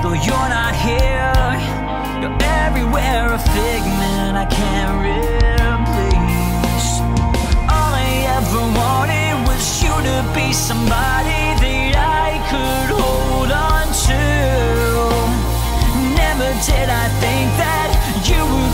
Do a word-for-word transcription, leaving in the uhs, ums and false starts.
though you're not here. You're everywhere, a figment I can't replace. All I ever wanted was you to be somebody that I could hold on to. Never did I think that you would